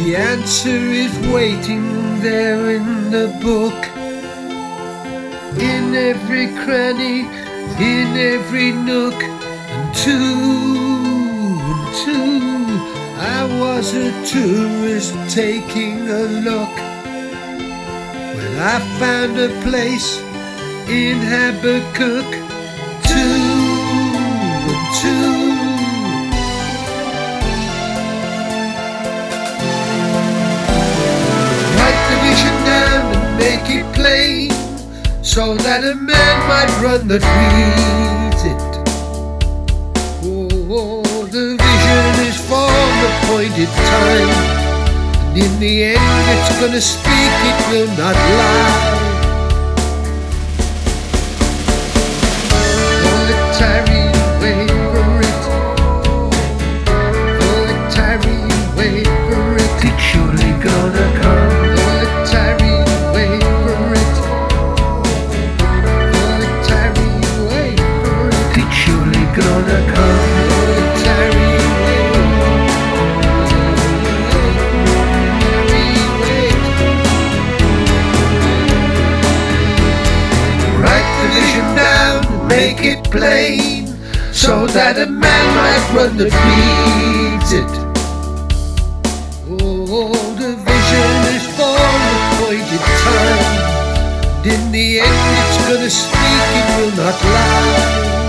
The answer is waiting there in the book, in every cranny, in every nook. And two, I was a tourist taking a look, when I found a place in Habakkuk. Two. Write the vision down and make it plain, so that a man might run that reads it. Oh, the vision is for the appointed time, and in the end it's gonna speak, it will not lie. Oh, the tarry wait for it, oh, the tarry wait for it, it's surely gonna come. Oh, the tarry wait for it, oh, the tarry wait for it, it's surely gonna come. Oh, the tarry wait. Write the vision down, make it plain, so that a man might run that reads it. Oh, the vision is for the appointed time, and in the end it's gonna speak, it will not lie.